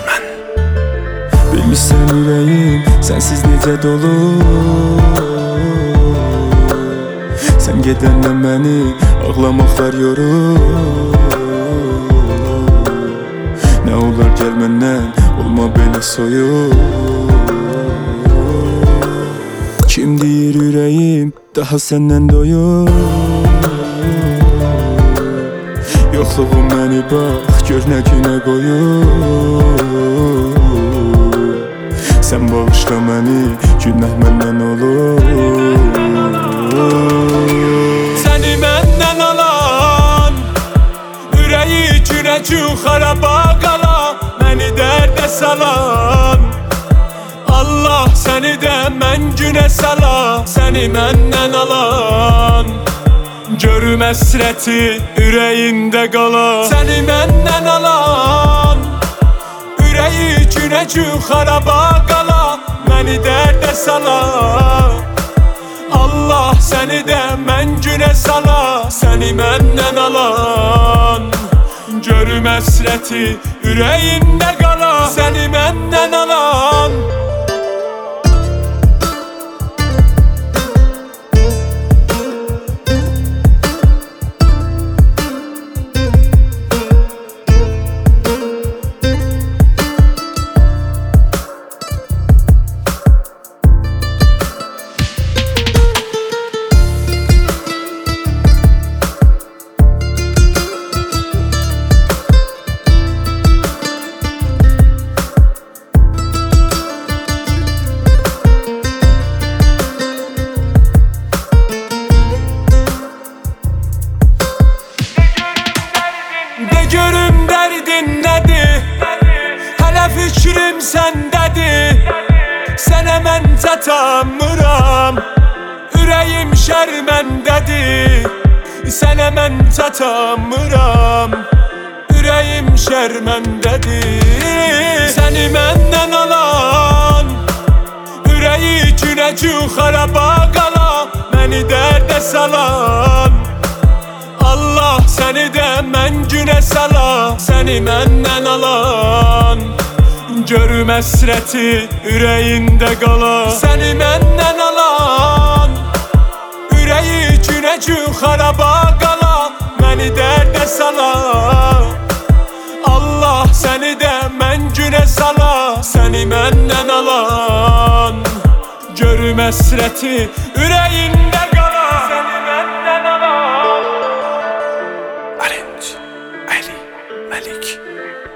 mən. Bilmişsən ürəyim sənsiz necə dolu. Sən gedəndə məni ağlamaqlar yorur. Nə olar gəl məndən, olma belə soyuq. Kim deyir ürəyim daha səndən doyur. Yoxluğum məni bax, gör nə günə qoyur. Sən bağışla məni, günah məndən olur. Səni məndən alan, ürəyi günə-gün xaraba qalan, məni dərdə salan, Allah səni də mən günə sala. Səni məndən alan, görüm əsrəti ürəyində qalan. Səni məndən alan, ürəyi günə-gün xaraba qalan, məni dərdə sala, Allah səni də mən günə sala. Səni məndən alan, görüm əsrəti ürəyində qalan. Səni məndən alan. Görüm dərdin nədir, hələ fikrim səndədir. Sənə mən çatamıram, ürəyim şərməndədir. Sənə mən çatamıram, ürəyim şərməndədir. Səni məndən alan, ürəyi günə-gün xaraba qalan, məni dərdə salan, Allah səni də mən günə sala. Səni məndən alan, görüm əsrəti ürəyində qalan. Səni məndən alan, ürəyi günə-gün xaraba qalan, məni dərdə sala, Allah səni də mən günə sala. Səni məndən alan, görüm əsrəti ürəyində qalan. Səni məndən alan. Ali Məlik